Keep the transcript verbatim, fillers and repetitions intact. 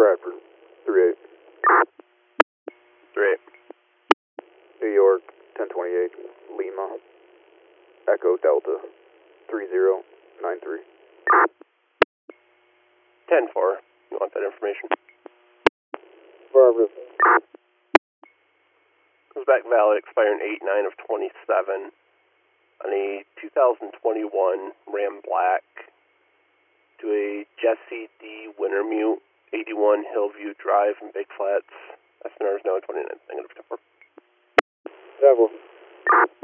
Bradford, three eight. three eight. New York, ten twenty-eight, Lima, Echo Delta, three zero nine three. ten four. You want that information? Affirmative. Comes back valid, expiring eight nine of twenty-seven on a two thousand twenty-one Ram Black to a Jesse D. Wintermute, eighty-one Hillview Drive in Big Flats. S N R is now twenty-nine. Negative ten four. ten four.